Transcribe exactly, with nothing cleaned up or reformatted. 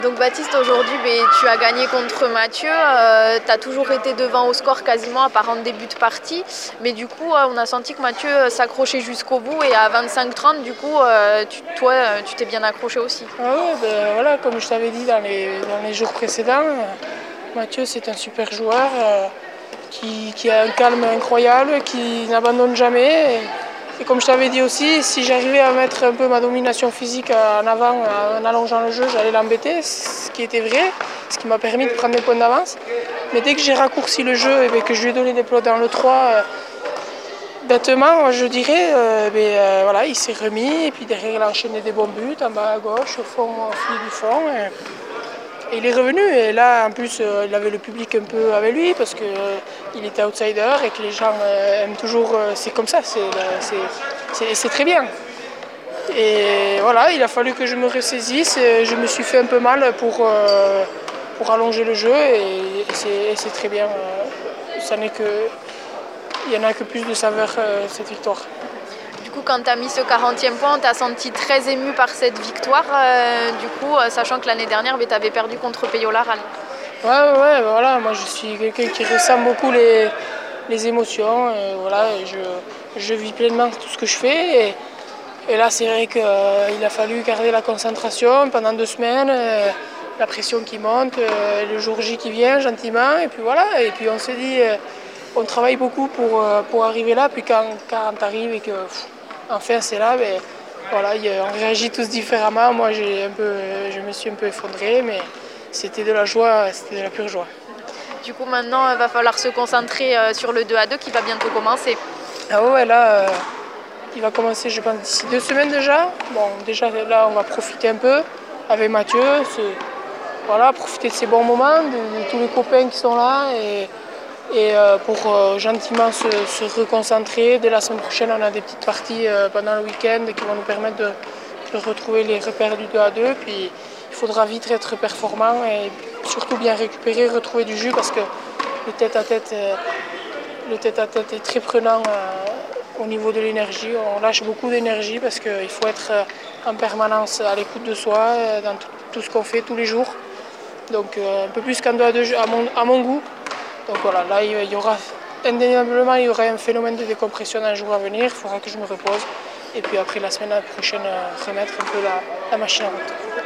Donc Baptiste, aujourd'hui ben, tu as gagné contre Mathieu, euh, tu as toujours été devant au score quasiment à part en début de partie, mais du coup euh, on a senti que Mathieu euh, s'accrochait jusqu'au bout et à vingt-cinq trente du coup euh, tu, toi euh, tu t'es bien accroché aussi. Ah ouais, ben voilà, comme je t'avais dit dans les, dans les jours précédents, euh, Mathieu c'est un super joueur euh, qui, qui a un calme incroyable, qui n'abandonne jamais. Et, et comme je t'avais dit aussi, si j'arrivais à mettre un peu ma domination physique en avant, en allongeant le jeu, j'allais l'embêter, ce qui était vrai, ce qui m'a permis de prendre des points d'avance. Mais dès que j'ai raccourci le jeu et que je lui ai donné des plots dans le trois, euh, bêtement, je dirais, euh, ben, euh, voilà, il s'est remis et puis derrière il a enchaîné des bons buts en bas à gauche, au fond, au fil du fond. Et, et il est revenu et là en plus euh, il avait le public un peu avec lui parce qu'il euh, était outsider et que les gens euh, aiment toujours, euh, c'est comme ça, c'est, c'est, c'est, c'est très bien. Et voilà, il a fallu que je me ressaisisse, je me suis fait un peu mal pour, euh, pour allonger le jeu et, et, c'est, et c'est très bien. Ça n'est que, il n'y en a que plus de saveur euh, cette victoire. Du coup quand tu as mis ce quarantième point, tu as senti très ému par cette victoire, euh, du coup euh, sachant que l'année dernière ben, tu avais perdu contre Peyo-Laral. Ouais, ouais, voilà, moi je suis quelqu'un qui ressent beaucoup les, les émotions, et voilà, et je, je vis pleinement tout ce que je fais. Et, et là, c'est vrai qu'il euh, a fallu garder la concentration pendant deux semaines, euh, la pression qui monte, euh, le jour J qui vient gentiment, et puis voilà. Et puis on s'est dit, euh, on travaille beaucoup pour, euh, pour arriver là, puis quand, quand on arrive et que pff, enfin c'est là, ben, voilà, y a, on réagit tous différemment. Moi, j'ai un peu, je me suis un peu effondré, mais c'était de la joie, c'était de la pure joie. Du coup maintenant il va falloir se concentrer euh, sur le deux à deux qui va bientôt commencer. Ah ouais, là, euh, il va commencer, je pense, d'ici deux semaines déjà. Bon, déjà là, on va profiter un peu avec Mathieu. C'est, voilà, profiter de ces bons moments, de, de tous les copains qui sont là et, et euh, pour euh, gentiment se, se reconcentrer. Dès la semaine prochaine, on a des petites parties euh, pendant le week-end qui vont nous permettre de, de retrouver les repères du deux à deux. Puis il faudra vite être performant et surtout bien récupérer, retrouver du jus parce que le tête-à-tête, euh, le tête-à-tête est très prenant euh, au niveau de l'énergie. On lâche beaucoup d'énergie parce qu'il faut être euh, en permanence à l'écoute de soi euh, dans tout, tout ce qu'on fait tous les jours. Donc euh, un peu plus qu'en deux à deux à mon, à mon goût. Donc voilà, là il y aura indéniablement il y aura un phénomène de décompression dans les jours à venir. Il faudra que je me repose. Et puis après la semaine prochaine, remettre un peu la, la machine en route.